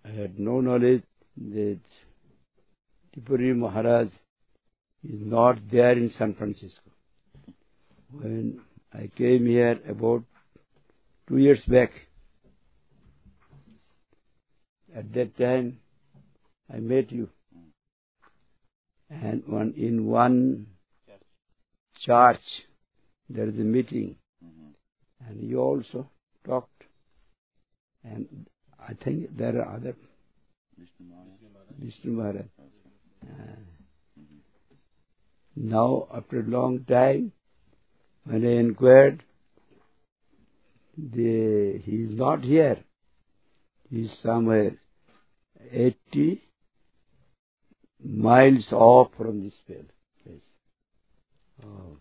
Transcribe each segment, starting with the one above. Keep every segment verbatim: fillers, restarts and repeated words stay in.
I had no knowledge that Tipuri Maharaj is not there in San Francisco. When I came here about two years back, at that time I met you, and one, in one church there is a meeting, mm-hmm. and you also talked, and I think there are other Vishnu Maharaj. Uh, now, after a long time, when I inquired, the, he is not here. He is somewhere eighty miles off from this place. Oh.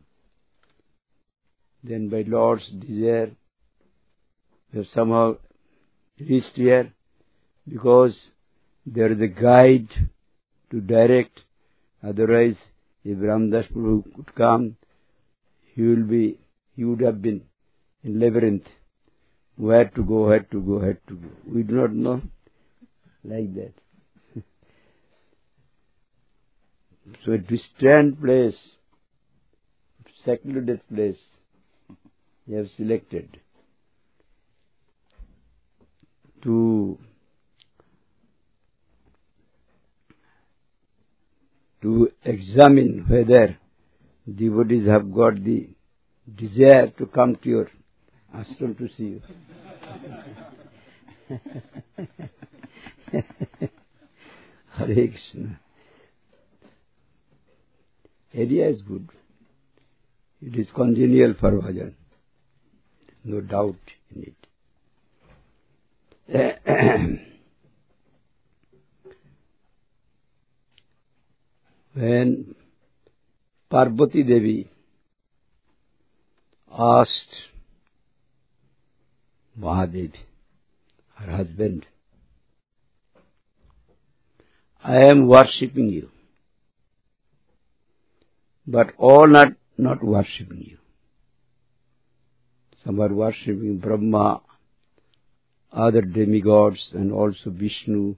Then by Lord's desire, we have somehow reached here, because there is a guide to direct. Otherwise, if Ramdas Prabhu could come, he will be, he would have been in labyrinth. Where to go, where to go, where to go. We do not know like that. So a distant place, secluded place, you have selected to to examine whether devotees have got the desire to come to your ashram to see you. Hare Krishna. Area is good. It is congenial for bhajan. No doubt in it. When Parvati Devi asked Mahadev, her husband, I am worshipping you, but all not, not worshipping you. Some are worshipping Brahma, other demigods, and also Vishnu.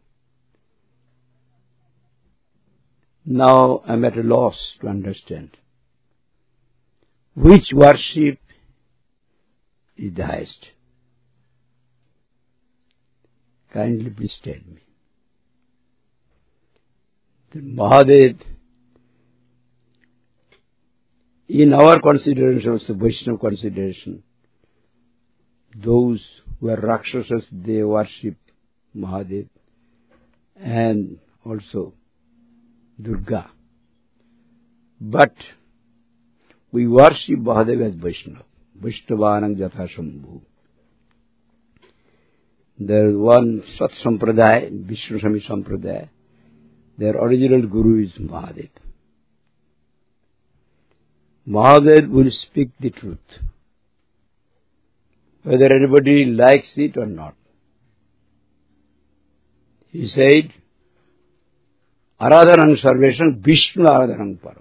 Now I am at a loss to understand which worship is the highest. Kindly please tell me. Then Mahadev, in our consideration, also Vaishnava consideration, those who are Rakshasas, they worship Mahadev, and also Durga. But we worship Mahadev as Vaishnava. Vaishnavanam Jatha Shambhu. There is one Sat Sampradaya, Vishnu Swami Sampradaya. Their original guru is Mahadev. Mahadev will speak the truth, whether anybody likes it or not. He said, Aradhanam Sarvesham Vishnu Aradhanam Param.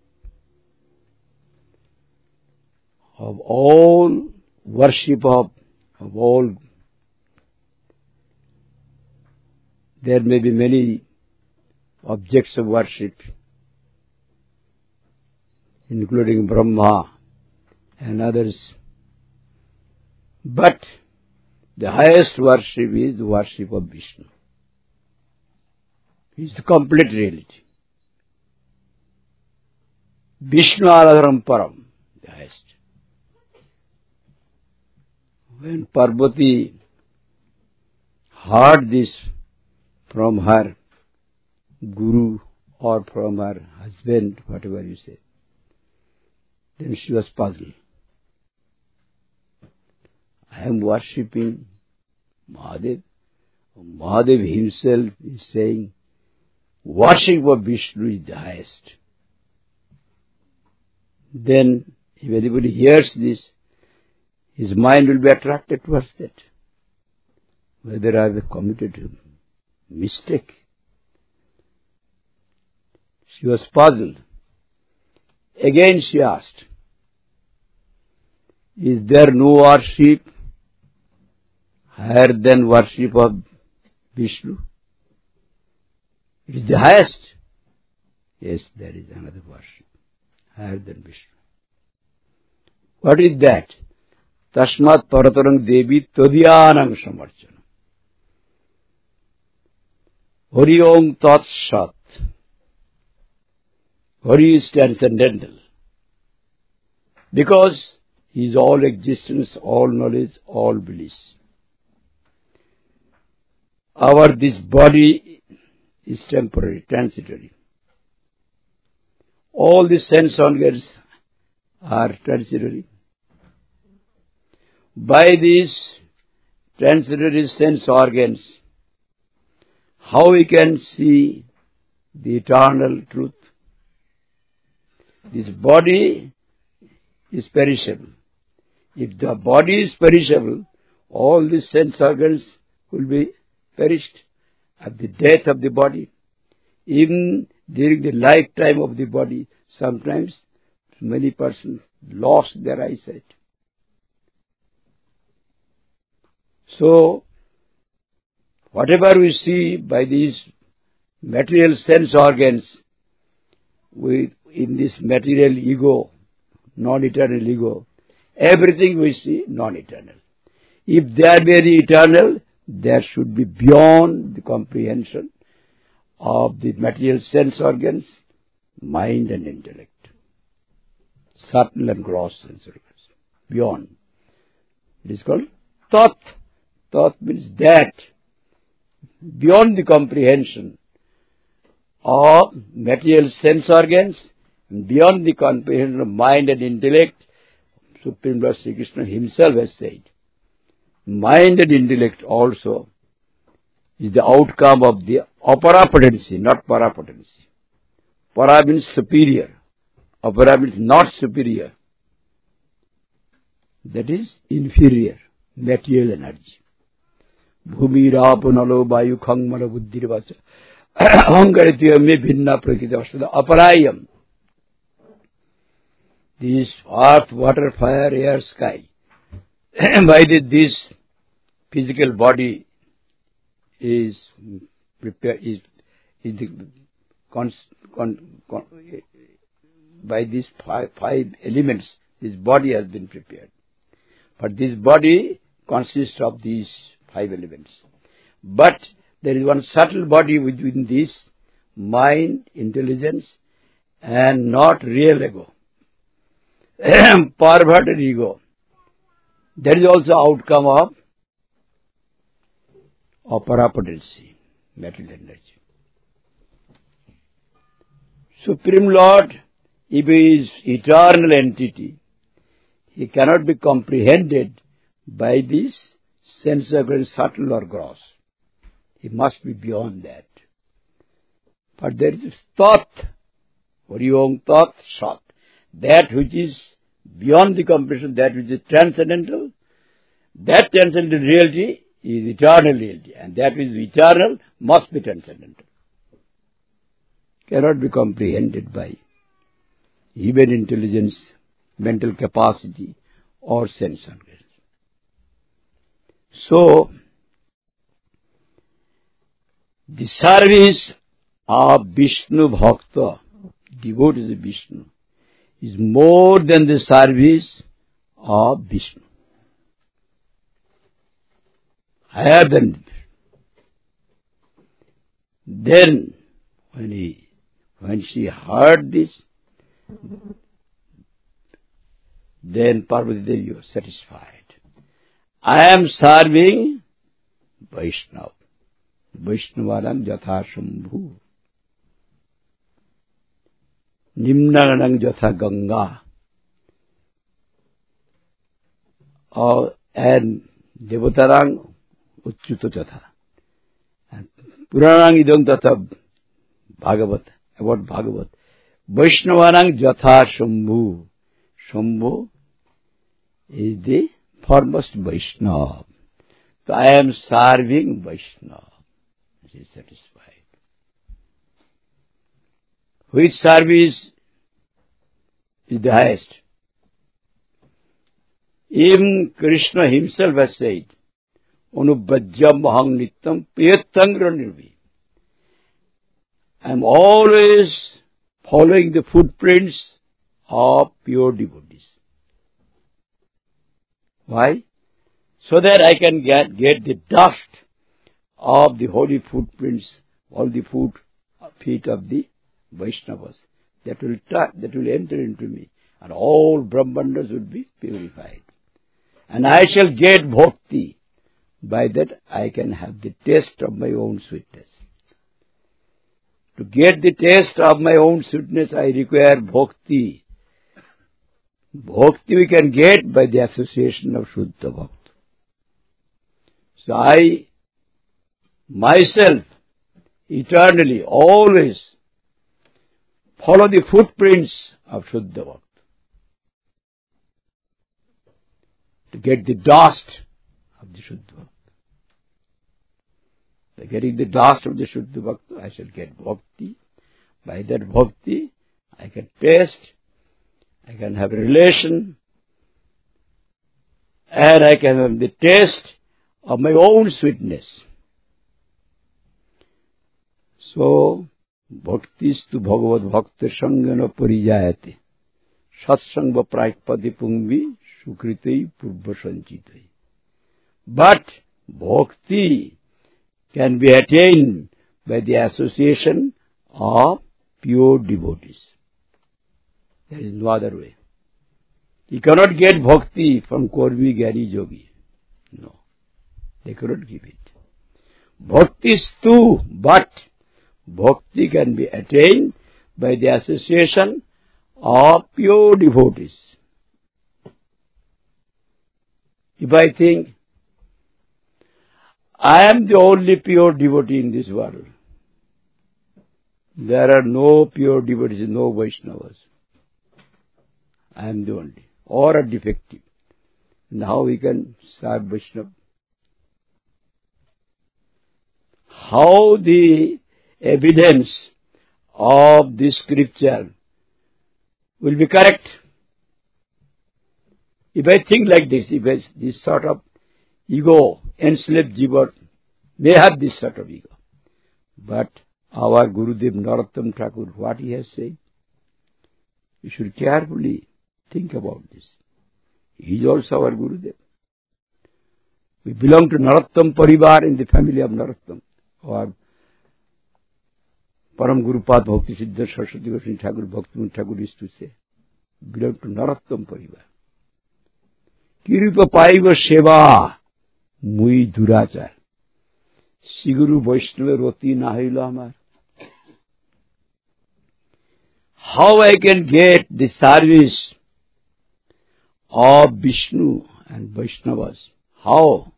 Of all worship of, of all, there may be many objects of worship, including Brahma and others. But the highest worship is the worship of Vishnu. He is the complete reality. Vishnu Aradhanam Param, the highest. When Parvati heard this from her guru or from her husband, whatever you say, then she was puzzled. I am worshipping Mahadev. Mahadev himself is saying, worship of Vishnu is the highest. Then, if anybody hears this, his mind will be attracted towards that. Whether I have committed a mistake. She was puzzled. Again she asked, is there no worship higher than worship of Vishnu? It is the highest. Yes, there is another worship higher than Vishnu. What is that? Tasmat paratarang devi tadyanang samarchanam. Hari Om Tat Sat. Hari is transcendental. Because he is all existence, all knowledge, all bliss. Our this body is temporary, transitory. All the sense organs are transitory. By these transitory sense organs, how we can see the eternal truth? This body is perishable. If the body is perishable, all the sense organs will be perished at the death of the body. Even during the lifetime of the body, sometimes many persons lost their eyesight. So, whatever we see by these material sense organs, we, in this material ego, non-eternal ego, everything we see non-eternal. If there be the eternal, there should be beyond the comprehension of the material sense organs, mind and intellect. Subtle and gross sense organs. Beyond. It is called Tat. Tat means that. Beyond the comprehension of material sense organs, and beyond the comprehension of mind and intellect, Supreme Lord Sri Krishna himself has said, mind and intellect also is the outcome of the apara-potency, not para-potency. Para means superior. Apara means not superior. That is inferior, material energy. Bhumi rapu nalo vayu khangmana buddhirvacha ahankaritya me bhinna prakriti astada aparayam. This earth, water, fire, air, sky. By this physical body is prepared, is, is the con, con, con, by these five, five elements, this body has been prepared. But this body consists of these five elements. But there is one subtle body within this, mind, intelligence, and not real ego. Perverted ego. That is also outcome of apara-potency, material energy. Supreme Lord, if he is eternal entity, he cannot be comprehended by this sense organs, subtle or gross. He must be beyond that. But there is Tat, Hari Om Tat Sat. That which is beyond the comprehension, that which is transcendental, that transcendental reality is eternal reality, and that which is eternal must be transcendental. Cannot be comprehended by human intelligence, mental capacity, or sense organs. So, the service of Vishnu Bhakta, devotees of Vishnu, is more than the service of Vishnu. Higher than Vishnu. Then, when he, when she heard this, then Parvati Devi was satisfied. I am serving Vaishnava. Vaishnavanam Jatha Shambhu. Nimnanang Jatha Ganga. Uh, and Devatarang Uchchuta Jatha. And Puranang Idang Tata Bhagavat. About Bhagavat. Vaishnavanang Jatha Shambhu. Shambhu is the foremost Vaishnava. So I am serving Vaishnava. She is satisfied. Which service is the highest? Even Krishna himself has said, Anubhajyam aham nityam priyatangra nirvi. I am always following the footprints of pure devotees. Why? So that I can get, get the dust of the holy footprints, all the foot, feet of the Vaishnavas. That will, that will enter into me, and all Brahmandas will be purified. And I shall get bhakti. By that I can have the taste of my own sweetness. To get the taste of my own sweetness, I require bhakti. Bhakti we can get by the association of Shuddha Bhakta. So I, myself, eternally, always follow the footprints of Shuddha Bhakta. To get the dust of the Shuddha Bhakta. By getting the dust of the Shuddha Bhakta, I shall get bhakti. By that bhakti, I can taste, I can have a relation, and I can have the taste of my own sweetness. So, bhaktistu bhagavad bhakta sangana parijayate satsangva praikpati pungvi sukritai purva sanchitai. But bhakti can be attained by the association of pure devotees. There is no other way. You cannot get bhakti from Korvi Gyani Yogi. No. They cannot give it. Bhakti is too, but bhakti can be attained by the association of pure devotees. If I think, I am the only pure devotee in this world, there are no pure devotees, no Vaishnavas. I am the only, or a defective. And how we can serve Vaishnava? How the evidence of this scripture will be correct? If I think like this, if I, this sort of ego, enslaved jiva may have this sort of ego. But our Gurudev Narottam Thakur, what he has said, you should carefully think about this. He is also our Gurudev. We belong to Narottam Parivar, in the family of Narottam. Or Param Gurupad Bhakti Siddhar Saraswati Goswami Thakur, Bhaktivinoda Thakur used to say, belong to Narottam Parivar. Kirupa Paiva Seva Mui Durachar Siguru Vaishnava Roti Nahila Amar. How I can get the service of Vishnu and Vaishnavas? How?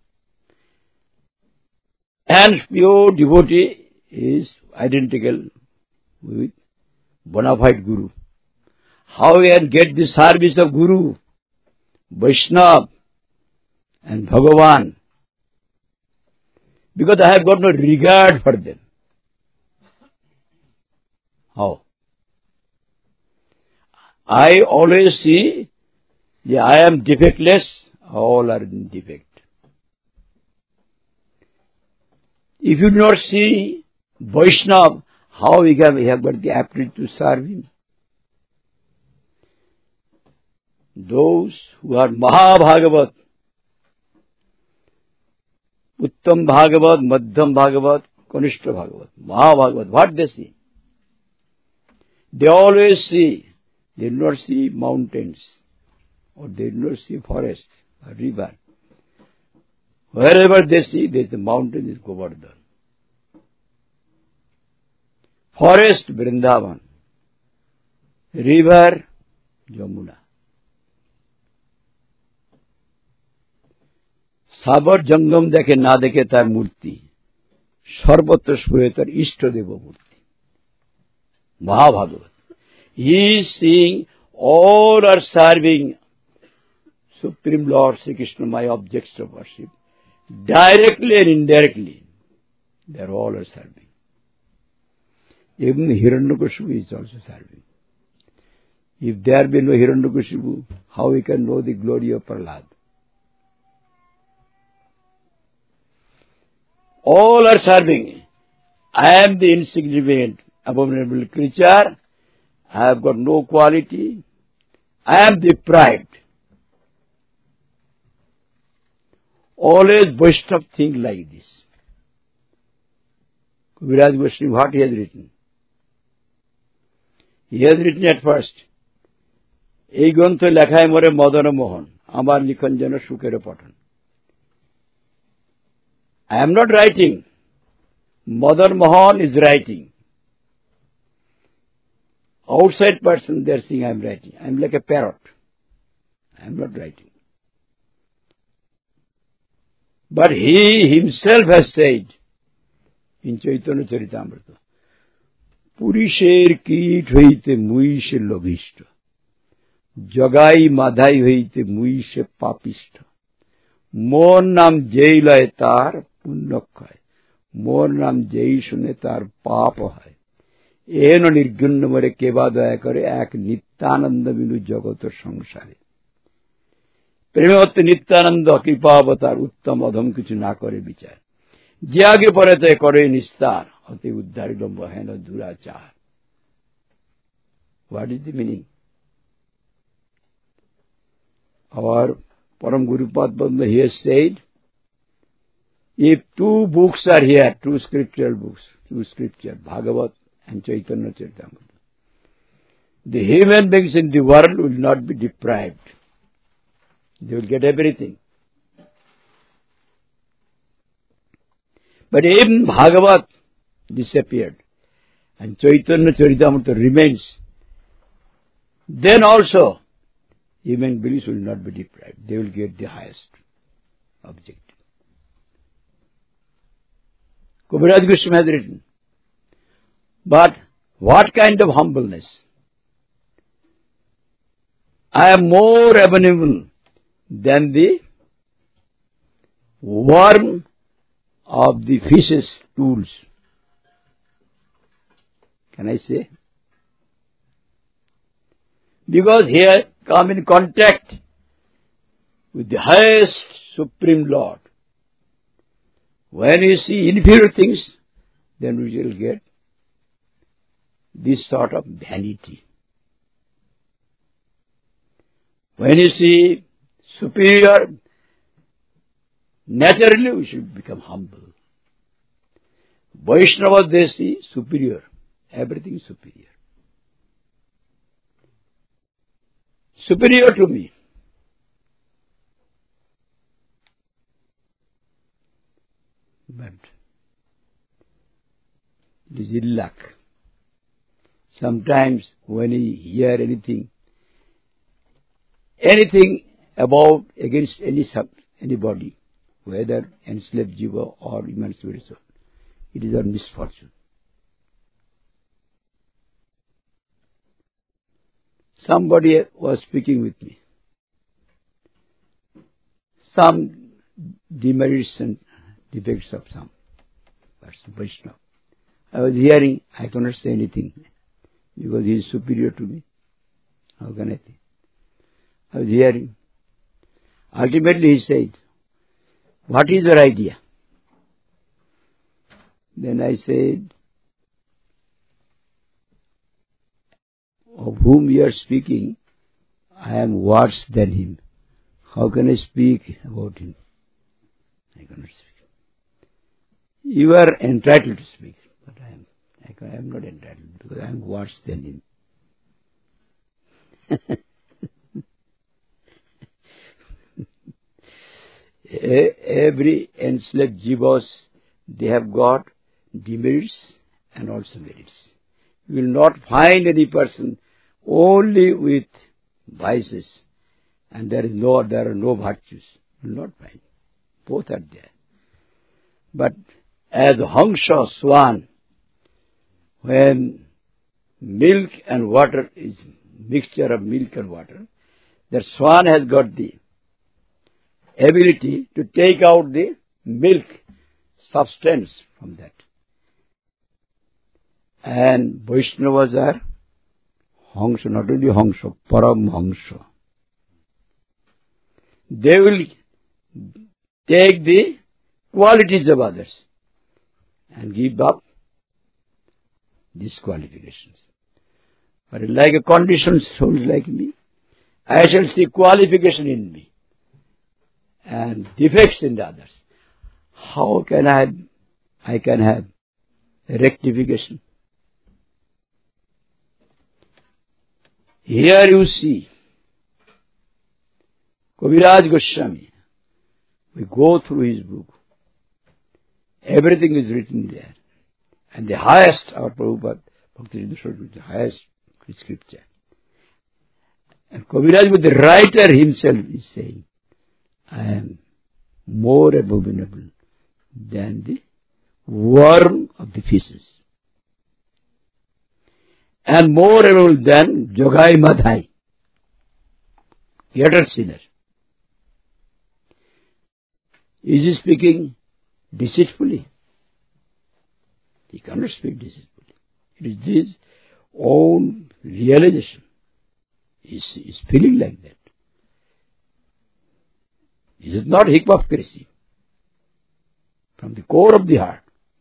And pure devotee is identical with bona fide Guru. How I can get the service of Guru, Vaishnava and Bhagavan? Because I have got no regard for them. How? I always see that I am defectless, all are in defect. If you do not see Vaishnava, how we have, we have got the aptitude to serve him? Those who are Mahabhagavat, Uttam Bhagavat, Madhyam Bhagavat, Kanishta Bhagavat, Mahabhagavat, what they see? They always see, they do not see mountains, or they do not see forest, or river. Wherever they see, there is a mountain, is Govardhan. Forest, Vrindavan. River, Yamuna. Sabar Jangam dekhe na dekhe tar murti. Sarvatra Spuretar Ishtadeva murti. Mahabhagavat. He is seeing all are serving Supreme Lord Sri Krishna, my objects of worship. Directly and indirectly, they are all are serving. Even Hiranyakashipu is also serving. If there be no Hiranyakashipu, how we can know the glory of Prahlad? All are serving. I am the insignificant. abominable creature, I have got no quality, I am deprived. Always Vaishnava think like this. Kaviraj Goswami, what he has written? He has written at first, এই গ্রন্থ লেখায় মরে মদন মোহন, আমার লিখন যেন সুখের পঠন. I am not writing. Madan Mohan is writing. Outside person they are saying I am writing. I am like a parrot. I am not writing. But he himself has said in Chaitanya Charitamrita, Purisher kit hoite muishe lobhishta, Jagai madhai hoite muishe papishta, Mor nam jei lay tar punnakkhay, Mor nam jei shune tar papa hai. এন নির্গুণ মরে কেবা দয়া করে এক নিত্যানন্দ বিনু জগত সংসারে প্রেমে হতে নিত্যানন্দ কৃপাবতার উত্তম অধম কিছু না করে বিচার যে আগে পরে তে করে নিস্তার অতি উদ্ধারিল হেন দুরাচার. What is the meaning? Our Param Guru Padma, he has said, if two books are here, two scriptural books, two scripture, Bhagavat and Chaitanya Charitamrita, the human beings in the world will not be deprived. They will get everything. But if Bhagavat disappeared and Chaitanya Charitamrita remains, then also human beings will not be deprived. They will get the highest objective. Kaviraj Goswami has written, but what kind of humbleness? I am more abominable than the worm of the fish's tools. Can I say? Because here come in contact with the highest Supreme Lord. When you see inferior things, then we will get this sort of vanity. When you see superior, naturally we should become humble. Vaishnavas, they see superior, everything superior. Superior to me. But it is ill luck. Sometimes when you hear anything, anything about against any sub, anybody, whether enslaved jiva or human spirit soul, it is our misfortune. Somebody was speaking with me. Some demerits and defects of some person, Vaishnava. I was hearing, I cannot say anything because he is superior to me. How can I think? I was hearing. Ultimately he said, what is your idea? Then I said, of whom you are speaking, I am worse than him. How can I speak about him? I cannot speak. You are entitled to speak, but I am, I, can, I am not entitled because I am worse than him. Every enslaved jivas, they have got demerits and also merits. You will not find any person only with vices and there is no, there are no virtues. You will not find. Both are there. But as Hangsha, swan, when milk and water is mixture of milk and water, that swan has got the ability to take out the milk substance from that. And Vaishnavas are Hangsha, not only Hangsha, Param Hangsha. They will take the qualities of others and give up these qualifications. But like a conditioned soul like me, I shall see qualification in me and defects in the others. How can I have, I can have a rectification? Here you see, Kaviraj Goswami, we go through his book. Everything is written there. And the highest, our Prabhupada, Bhakti Siddhanta, the highest scripture. And Kaviraj, the writer himself, is saying, I am more abominable than the worm of the fishes. And more abominable than Jogai Madhai, greater sinner. Is he speaking deceitfully? He cannot speak deceitfully. It is his own realization. He is feeling like that. It is not hypocrisy. From the core of the heart.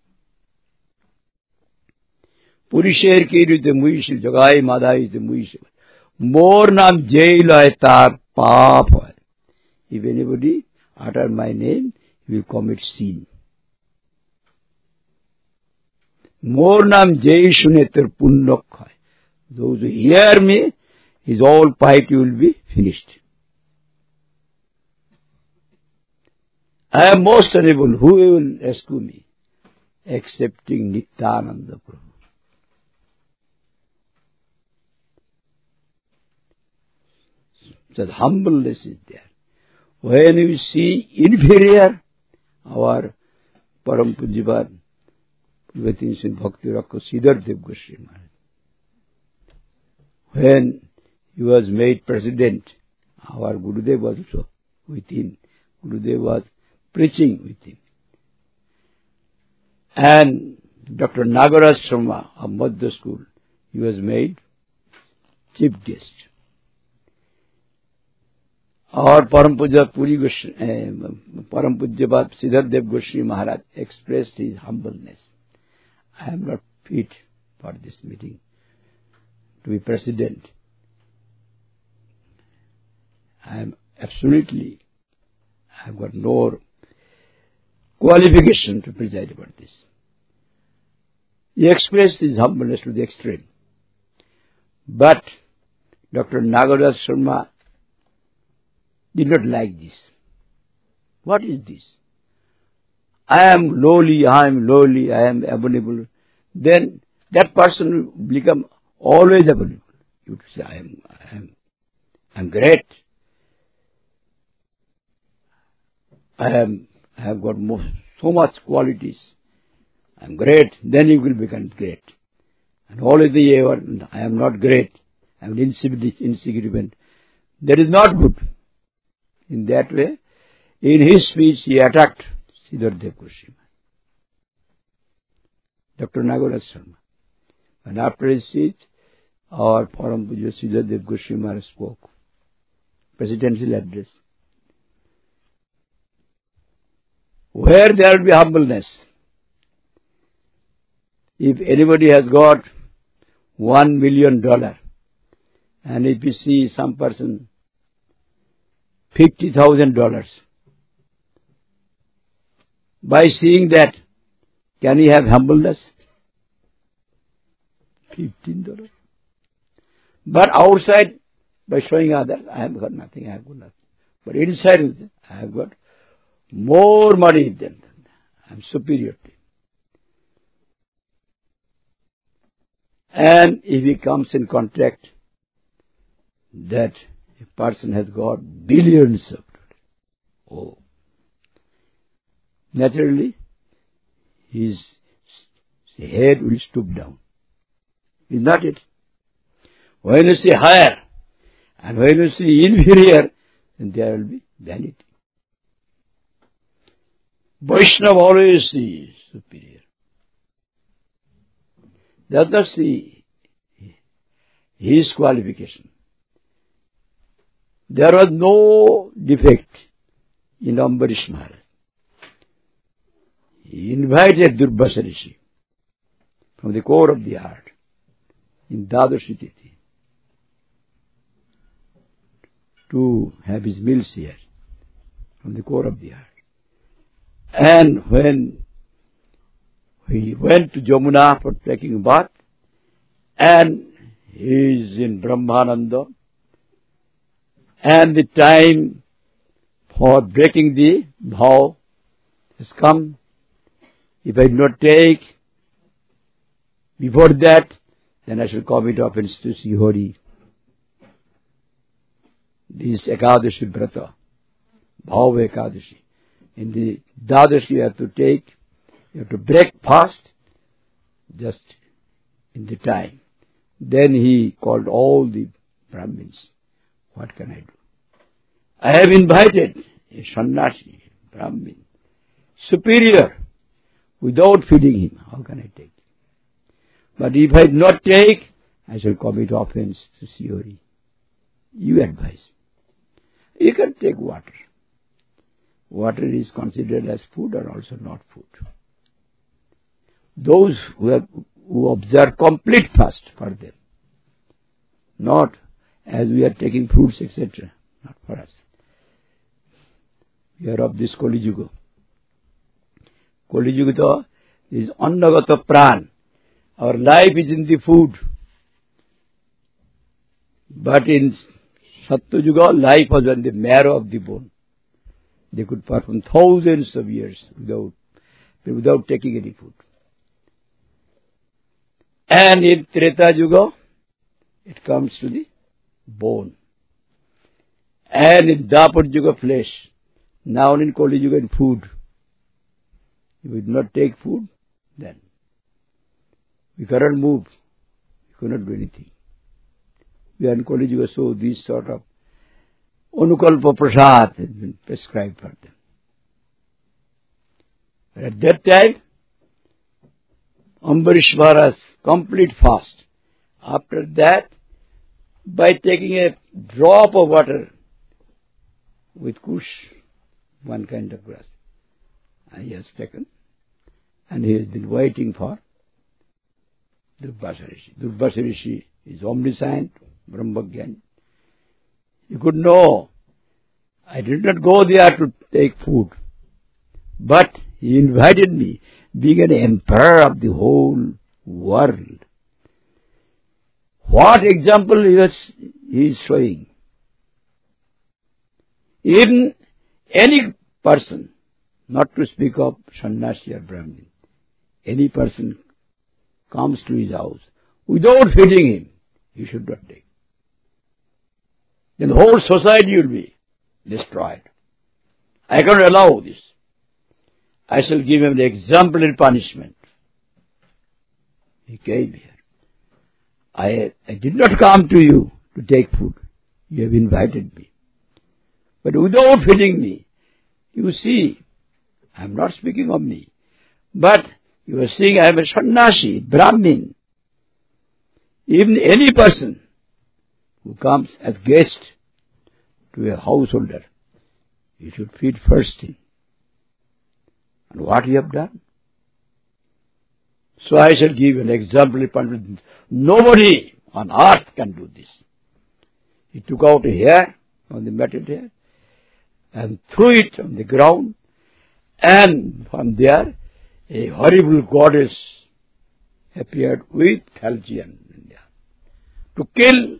Purisher ki the muishil, Jogai Madhai is the muishil. More nam jail hai tar paap hai. If anybody utter my name, he will commit sin. More nam jai shunetar punnok hai. Those who hear me, his all piety will be finished. I am most unable. Who will rescue me? Excepting Nityananda Prabhu. So humbleness is there. When you see inferior, our Param Pujyapat, Bhakti Rakha Siddhar Dev Goswami Maharaj, when he was made president, our Gurudev was also with him. Gurudev was preaching with him. And Doctor Nagaraj Sharma of Madhya School, he was made chief guest. Our Param Pujyapat Puri Goswami, Param Pujyapat Siddhar Dev Goswami Maharaj expressed his humbleness. I am not fit for this meeting to be president. I am absolutely, I have got no qualification to preside about this. He expressed his humbleness to the extreme. But Doctor Nagaraj Sharma did not like this. What is this? I am lowly, I am lowly, I am abominable. Then that person will become always abominable. You would say, I am, I am, I am great. I am, I have got most, so much qualities. I am great. Then you will become great. And always the ever, I am not great. I am insignificant. That is not good. In that way, in his speech, he attacked Siddhar Dev Goswami, Doctor Nagaraj Sharma. And after his speech, our Param Pujya Siddhar Dev Goswami Maharaj spoke, presidential address. Where there will be humbleness, if anybody has got one million dollars, and if you see some person fifty thousand dollars, by seeing that, can he have humbleness? Fifteen dollars. But outside, by showing others, I have got nothing, I have got nothing. But inside, I have got more money than them. I am superior to him. And if he comes in contact that a person has got billions of dollars, oh, naturally, his head will stoop down. Is not it? When you see higher and when you see inferior, then there will be vanity. Vaishnava always sees superior. Does not see his qualification. There was no defect in Ambarish Maharaj. He invited Durvasa Rishi from the core of the heart, in Dadashi Tithi, to have his meals here, from the core of the heart. And when he went to Jamuna for taking a bath, and he is in Brahmananda, and the time for breaking the vow has come. If I do not take before that, then I shall commit offense to Sri Hari. This Ekadashi Brata, Bhava Ekadashi. In the Dadashi you have to take, you have to break fast just in the time. Then he called all the Brahmins. What can I do? I have invited a sannyasi, Brahmin, superior, without feeding him. How can I take? But if I do not take, I shall commit offense to Sri Hari. You advise. You can take water. Water is considered as food or also not food. Those who, have, who observe complete fast for them, not as we are taking fruits, et cetera, not for us. We are of this Kali Yuga. Kali Yuga is Annagata Pran. Our life is in the food. But in Sattva Yuga, life was on the marrow of the bone. They could perform thousands of years without, without taking any food. And in Treta Yuga, it comes to the bone. And in Dwapar Yuga, flesh. Now in Kali Yuga, in food. If we do not take food, then we cannot move. We cannot do anything. We are in Kali Yuga, so this sort of Anukalpa Prasad has been prescribed for them. But at that time, Ambarish Maharaj complete fast. After that, by taking a drop of water with kush, one kind of grass, he has taken, and he has been waiting for Durvasa Rishi. Durvasa Rishi is omniscient, Brahmagyan. You could know, I did not go there to take food, but he invited me, being an emperor of the whole world. What example he, was, he is showing? Even any person, not to speak of sannyasi or Brahmin, any person comes to his house without feeding him, he should not take. Then the whole society will be destroyed. I cannot allow this. I shall give him the exemplary punishment. He came here. I, I did not come to you to take food. You have invited me. But without feeding me, you see, I am not speaking of me, but you are seeing I am a sannyasi, Brahmin. Even any person who comes as guest to a householder, you should feed first him. And what you have done? So I shall give an exemplary punishment. Nobody on earth can do this. He took out a hair on the matted hair and threw it on the ground, and from there a horrible goddess appeared with Halcyon in there to kill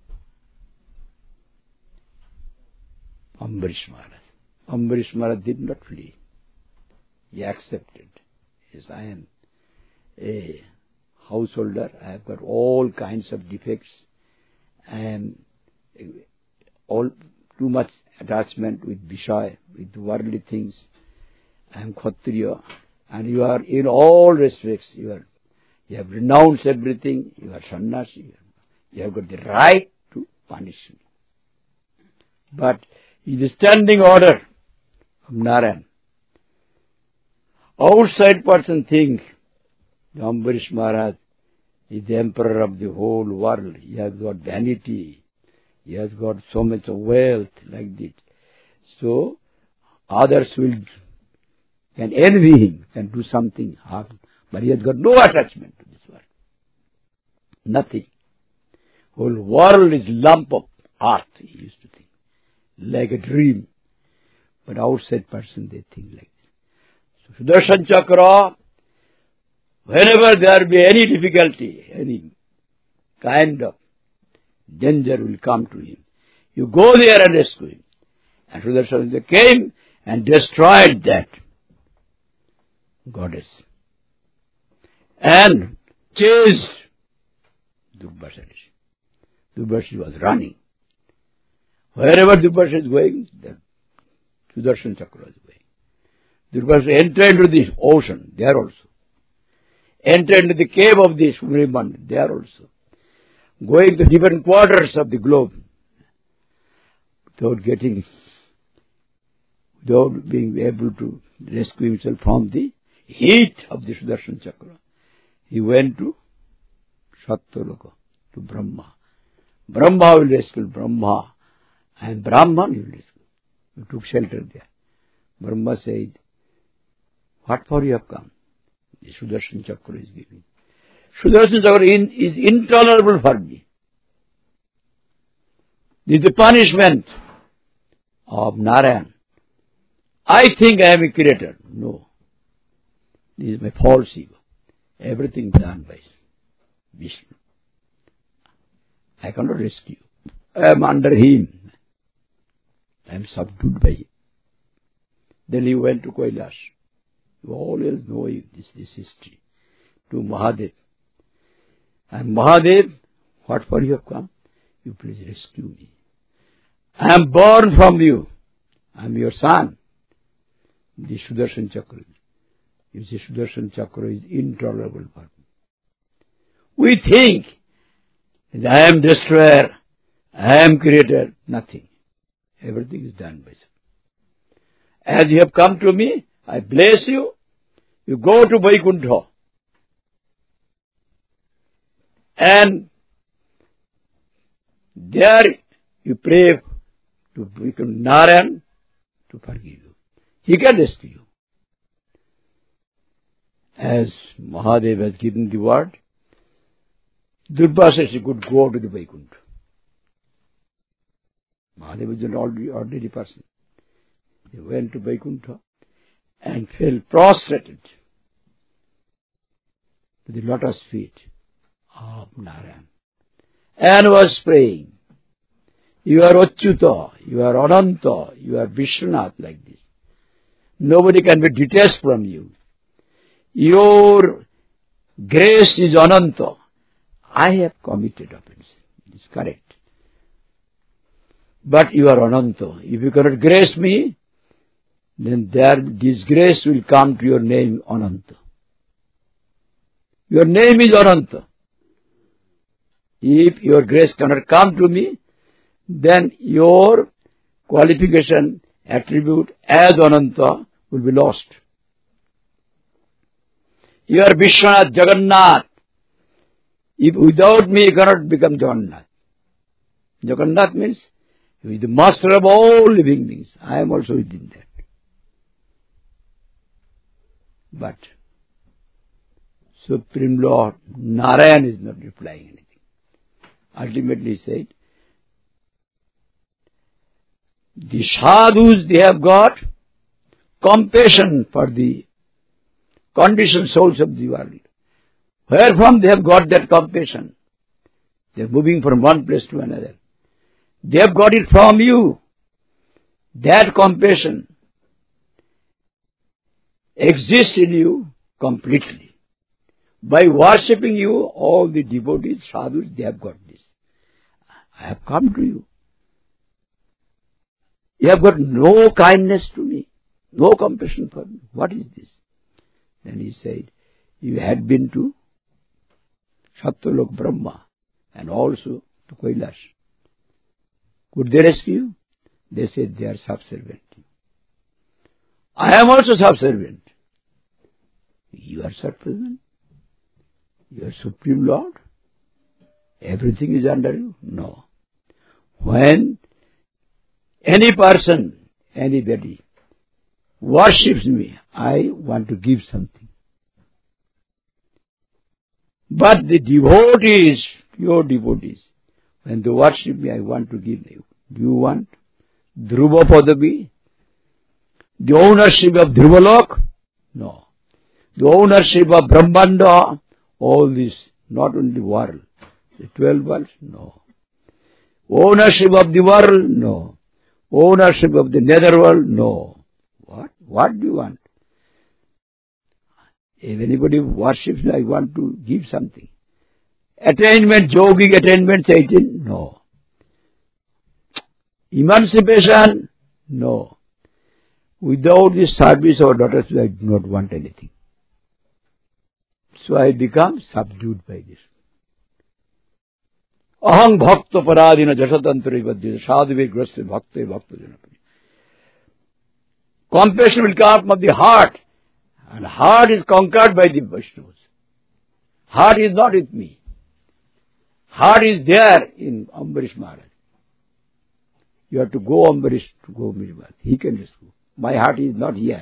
Ambarish Maharaj. Ambarish Maharaj did not flee. He accepted. Yes, I am a householder. I have got all kinds of defects. I am all too much attachment with Vishaya, with worldly things. I am Kshatriya. And you are in all respects, you are, you have renounced everything. You are sannyasi. You have got the right to punish me. But it is the standing order of Narayan. Outside person think the Ambarish Maharaj is the emperor of the whole world. He has got vanity. He has got so much wealth like this. So others will can envy him, can do something harm. But he has got no attachment to this world. Nothing. Whole world is lump of earth, he used to think. Like a dream. But outside person, they think like this. So Sudarshan Chakra, whenever there be any difficulty, any kind of danger will come to him, you go there and rescue him. And Sudarshan Chakra came and destroyed that goddess. And chased Durbhasha. Durbhasha was running. Wherever Durbhasha is going, the Sudarshan Chakra is going. Durbhasha entered into the ocean, there also. Entered into the cave of the Shumrimand, there also. Going to different quarters of the globe. Without getting, without being able to rescue himself from the heat of the Sudarshan Chakra. He went to Satyaloka, to Brahma. Brahma will rescue Brahma. And Brahman will rescue. He took shelter there. Brahma said, what for you have come? The Sudarshan Chakra is giving. Sudarshan Chakra is intolerable for me. This is the punishment of Narayan. I think I am a creator. No. This is my false ego. Everything done by Vishnu. I cannot rescue. I am under him. I am subdued by him. Then he went to Kailash. You always know this, this history. To Mahadev. And Mahadev, what for you have come? You please rescue me. I am born from you. I am your son. The Sudarshan Chakra. You see, Sudarshan Chakra is intolerable for me. We think that I am destroyer, I am creator, nothing. Everything is done by self. As you have come to me, I bless you. You go to Vaikuntha. And there you pray to become Narayan to forgive you. He can rescue you. As Mahadev has given the word, Durbhasha could go to the Vaikuntha. Mahadev is an ordinary, ordinary person. He went to Vaikuntha and fell prostrated to the lotus feet of Narayan and was praying, you are Achyuta, you are Ananta, you are Vishwanath, like this. Nobody can be detached from you. Your grace is Ananta. I have committed offense. It is correct. But you are Ananta. If you cannot grace me, then there disgrace will come to your name, Ananta. Your name is Ananta. If your grace cannot come to me, then your qualification, attribute as Ananta will be lost. You are Vishwanath, Jagannath. If without me you cannot become Jagannath. Jagannath means he is the master of all living beings. I am also within that. But Supreme Lord Narayan is not replying anything. Ultimately he said, the sadhus, they have got compassion for the conditioned souls of the world. Where from they have got that compassion? They are moving from one place to another. They have got it from you. That compassion exists in you completely. By worshipping you, all the devotees, sadhus, they have got this. I have come to you. You have got no kindness to me, no compassion for me. What is this? Then he said, you had been to Satyalok Brahma and also to Kailash. Could they rescue you? They said they are subservient. I am also subservient. You are subservient? You are Supreme Lord? Everything is under you? No. When any person, anybody worships me, I want to give something. But the devotees, pure devotees, when they worship me, I want to give you. Do you want Dhruva Padavi? The ownership of Dhruvalok? No. The ownership of Brahmanda? All this, not only world. The twelve worlds? No. Ownership of the world? No. Ownership of the netherworld? No. What? What do you want? If anybody worships me, I want to give something. Attainment, yogic attainment, Satan? No. Emancipation? No. Without this service or daughters, I do not want anything. So I become subdued by this. Aham bhakta paradina jasatantra vadya sadhave grasya bhakta bhakta janapani. Compassion will come from the heart. And heart is conquered by the Vaishnavas. Heart is not with me. Heart is there in Ambarish Maharaj. You have to go Ambarish to go Mirabad. He can just go. My heart is not here.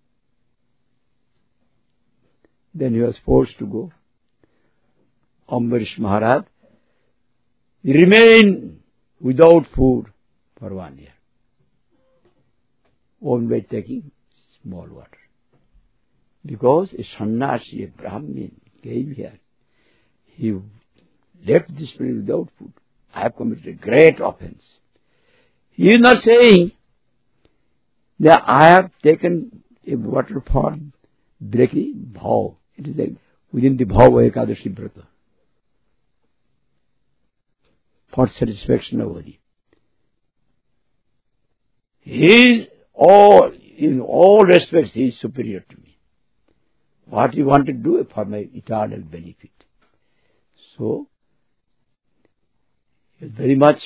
Then he was forced to go. Ambarish Maharaj remained without food for one year. Only by taking small water. Because a sannyasi, a Brahmin, came here. He left this place without food. I have committed a great offense. He is not saying that I have taken a water for breaking bhav. It is like within the bhav ekadashi brata. For satisfaction of body. He is all, in all respects, he is superior to me. What he wanted to do for my eternal benefit. So, he was very much,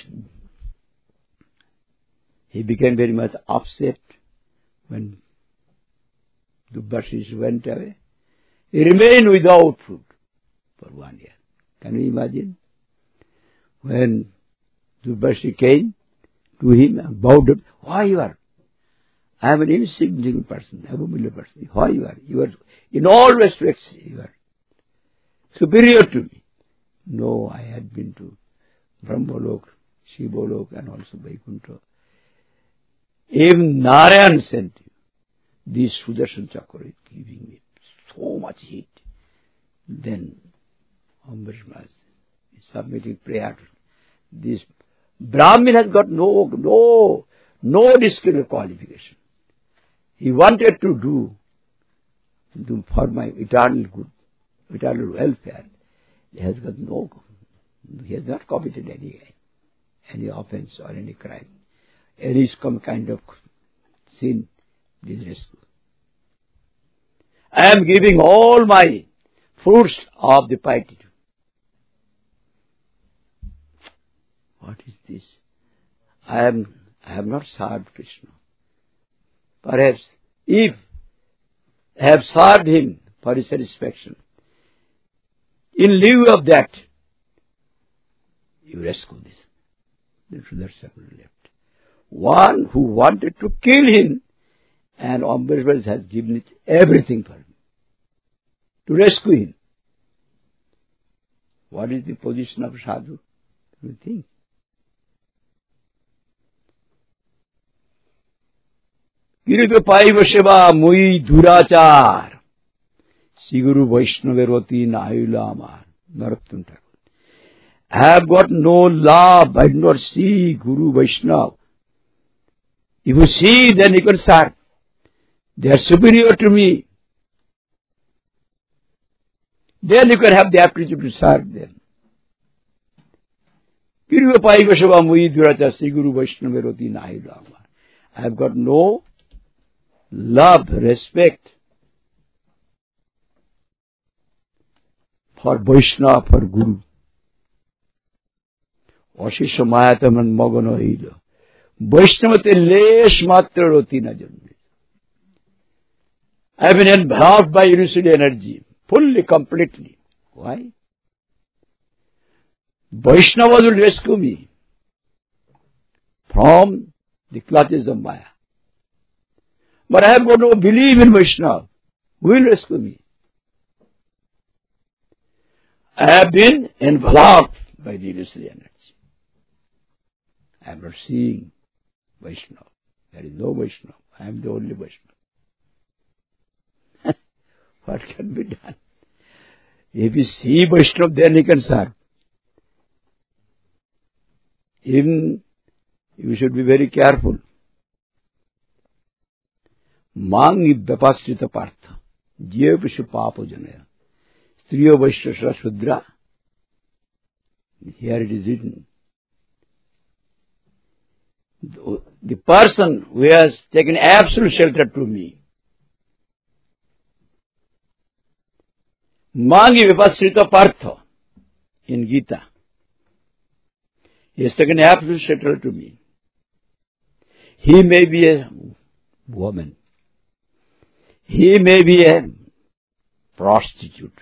he became very much upset when Dubbashi went away. He remained without food for one year. Can you imagine? When Dubbashi came to him and bowed up, why you are? I am an insignificant person, a humble person. Why you are? You are, in all respects, you are superior to me. No, I had been to Brahmalok, Shivolok, and also Vaikuntha. Even Narayan sent you. This Sudarshan Chakra is giving me so much heat. Then Ambarish Maharaj is submitting prayer. This Brahmin has got no, no, no skill qualification. He wanted to do, do for my eternal good, eternal welfare. He has got no, he has not committed any, any offense or any crime, any some kind of sin, disrespect. I am giving all my fruits of the piety. What is this? I am, I have not served Krishna. Perhaps if I have served him for his satisfaction, in lieu of that, you rescue this. Then Sudarshan left. One who wanted to kill him, and Ambarish has given it everything for him to rescue him. What is the position of sadhu? You think? Kiripa Paiva Shiva Mui Durachar Siguru Vaishnaveroti Nayulamar Narottam Thakur. I have got no love. I do not see Guru Vaishnava. If you see, then you can serve. They are superior to me. Then you can have the aptitude to serve them. Kiripa Paiva Shiva Mui Durachar Siguru Vaishnaveroti Nayulamar. I have got no love, respect for Vaishnava, for Guru. Ashisha Mayataman Magana Hila. Vaishnavate lesh matra roti na janme. I have been enveloped by universal energy, fully, completely. Why? Vaishnava will rescue me from the clutches of Maya. But I have got no belief in Vaishnava. Who will rescue me? I have been enveloped by the illusory energy. I am not seeing Vaishnava. There is no Vaishnava. I am the only Vaishnava. What can be done? If you see Vaishnava, then he can serve. Even you should be very careful. Mangi vyapasrita partha. Jye vishu papo janaya. Striyo vaishrasya shudra. Here it is written. The person who has taken absolute shelter to me. Mangi vyapasrita partha. In Gita. He has taken absolute shelter to me. He may be a woman. He may be a prostitute.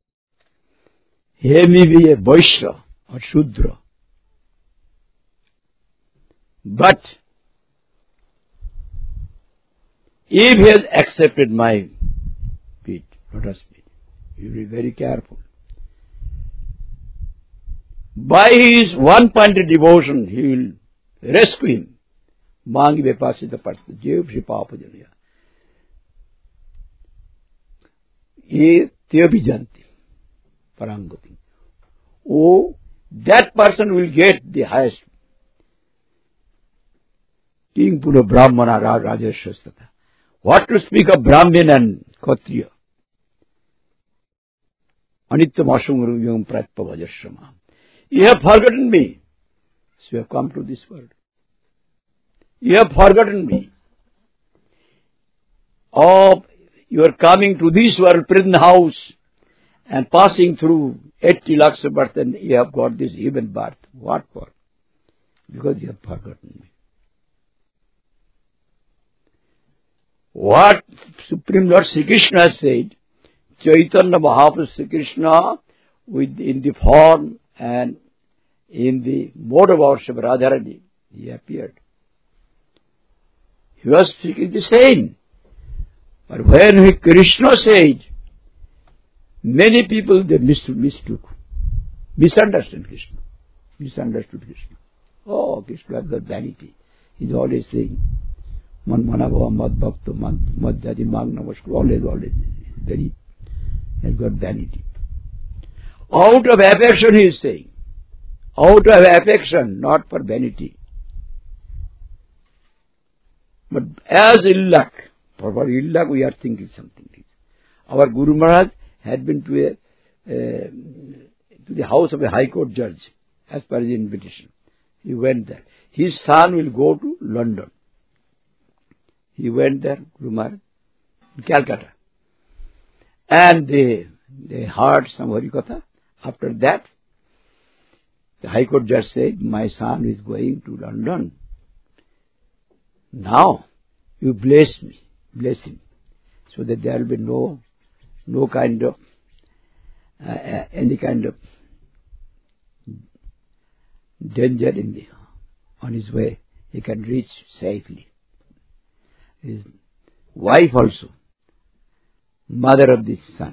He may be a Vaishya or Shudra. But if he has accepted my feet, lotus feet, you will be very careful. By his one-pointed devotion, he will rescue him. Mangi vyapasrita partha, jye vishu papo janaya. Ye te abhijanti parangati. Oh, that person will get the highest. King Puna Brahmana Rajashastata. What to speak of Brahmin and Kshatriya? Anityam asangru yam pratpa vajashrama. You have forgotten me. So you have come to this world. You have forgotten me. Oh, you are coming to this world, prison house, and passing through eighty lakhs of birth, and you have got this human birth. What for? Because you have forgotten me. What Supreme Lord Sri Krishna said, Chaitanya Mahaprabhu Sri Krishna, with, in the form and in the mode of worship Radharani, he appeared. He was speaking the same. But when he, Krishna said, many people they mistook, misunderstood Krishna, misunderstood Krishna. Oh, Krishna has got vanity. He's always saying, Man manava mad bhakta mad jadi magna vaskru. Always, always, very, he has got vanity. Out of affection he is saying. Out of affection, not for vanity. But as ill luck, for our ill luck we are thinking something. Our Guru Maharaj had been to a, uh, to the house of a High Court judge, as per his invitation. He went there. His son will go to London. He went there, Guru Maharaj, in Calcutta. And they, they heard some Harikatha. After that, the High Court judge said, my son is going to London. Now, you bless me, bless him, so that there will be no, no kind of, uh, uh, any kind of danger in the, on his way. He can reach safely. His wife also, mother of this son.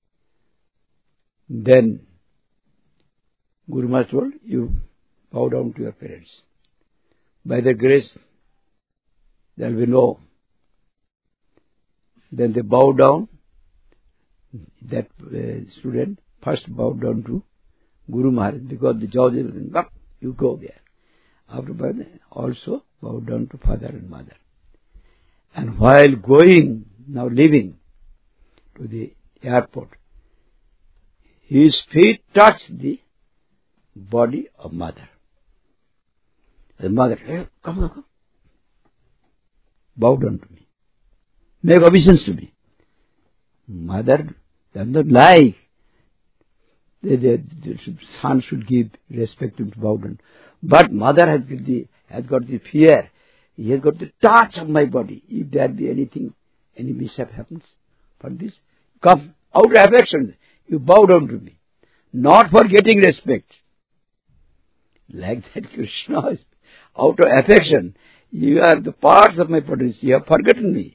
Then, Guru Maharaj told, you bow down to your parents. By the grace, there will be no. Then they bow down. That uh, student first bowed down to Guru Maharaj, because the judge is, you go there. After that, also bowed down to father and mother. And while going, now leaving to the airport, his feet touched the body of mother. The mother, hey, come, come, come. Bow down to me. Make obeisance to me. Mother does not like. The, the, the son should give respect to bow down. But mother has got the, has got the fear. He has got the touch of my body. If there be anything, any mishap happens for this, come out of affection. You bow down to me. Not for getting respect. Like that Krishna is out of affection. You are the parts of my body. You have forgotten me.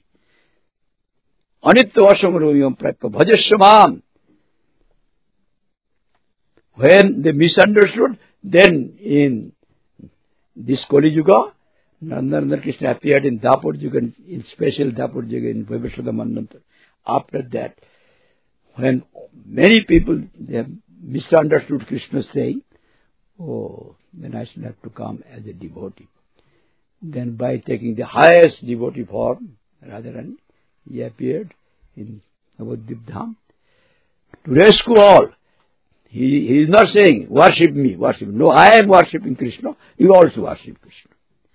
Anitya vasamruyam pratpa bhajashamam. When they misunderstood, then in this Kali Yuga, Nanda Krishna appeared in Dapur Yuga, in special Dapur Yuga in Vaibhashada Manvantara. After that, when many people they have misunderstood Krishna saying, oh, then I shall have to come as a devotee. Then by taking the highest devotee form, Radharani, he appeared in Navadvip Dham to rescue all. He, he is not saying, worship me, worship me. No, I am worshipping Krishna, you also worship Krishna.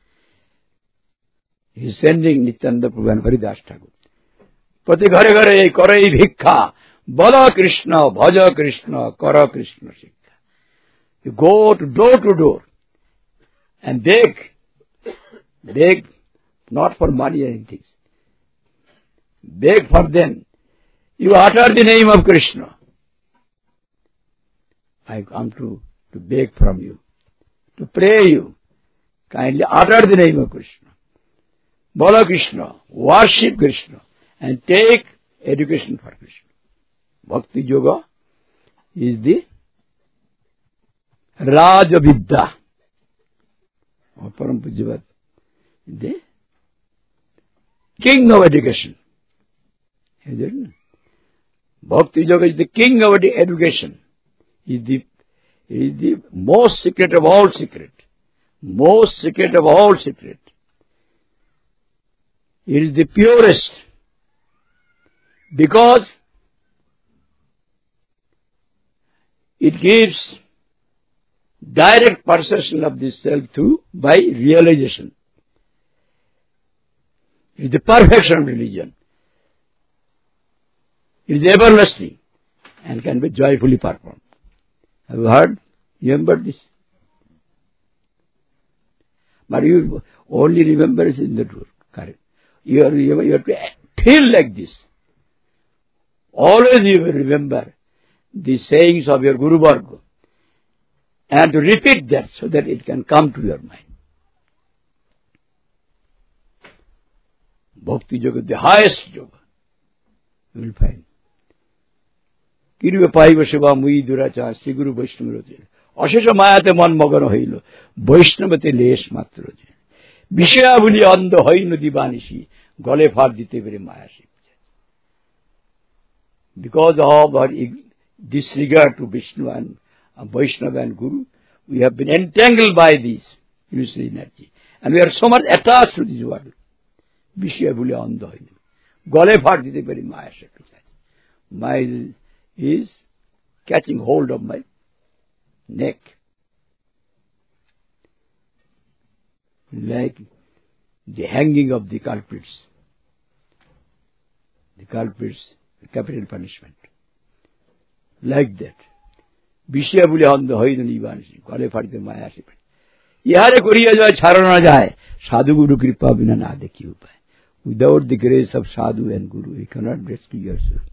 He is sending Nityananda Prabhu and Haridas Thakur. Prati ghare ghare karai bhikha, bala Krishna, bhaja Krishna, kara Krishna sikha. You go to door to door and beg, beg not for money or anything. Beg for them. You utter the name of Krishna. I come to, to beg from you, to pray you. Kindly utter the name of Krishna. Bala Krishna, worship Krishna, and take education for Krishna. Bhakti Yoga is the Raja Vidya. Or Param Pujyavat, the king of education. Bhakti Yoga is the king of education. Is the is the most secret of all secret. Most secret of all secret. It is the purest. Because it gives direct perception of the self through by realization. It is the perfection of religion. It is everlasting and can be joyfully performed. Have you heard? You remember this? But you only remember it in the truth. Correct. You, are, you have to feel like this. Always you will remember the sayings of your Guru Varga and to repeat that so that it can come to your mind. Bhakti Yoga, the highest yoga, you will find. Kirva Paiva Shiva Mui Duracha Siguru Vaishnava Ashesha Mayate Man Magana Hailo Vaishnavate Lesh Matra Vishaya Buli Anda Haino Divanishi Gale Fardite Vere Mayashi. Because of our disregard to Vishnu and uh, Vaishnava and Guru, we have been entangled by this illusory energy. And we are so much attached to this world. Vishaya Buli Anda Haino Gale Fardite Vere Mayashi. My is catching hold of my neck. Like the hanging of the culprits. The culprits, the capital punishment. Like that. Vishya bule handa hoina nivanshi. Gale phadite maya se. Ihare koriya jay chharana jay. Sadhu Guru kripa bina na dekhi upay. Without the grace of Sadhu and Guru, you cannot rescue yourself.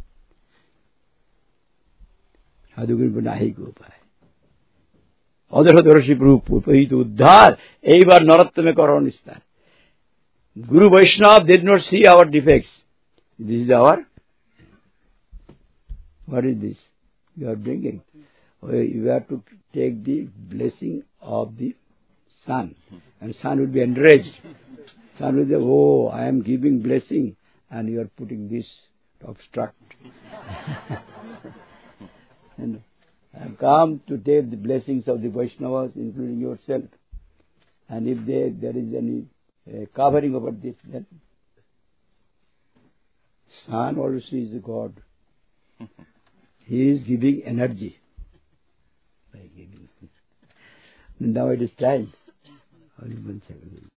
Sadhu Guru bina nahi ko upay. Adhara Prabhu Pupahit Uddhar, Eibar Narattame Karanistan. Guru Vaishnava did not see our defects. This is our, what is this? You are bringing. You have to take the blessing of the sun. And sun will be enraged. Sun will say, oh, I am giving blessing and you are putting this to obstruct. And I have come to take the blessings of the Vaishnavas, including yourself. And if there, there is any uh, covering over this, then Sun also is a God. He is giving energy. By giving. Now it is time. Only one second.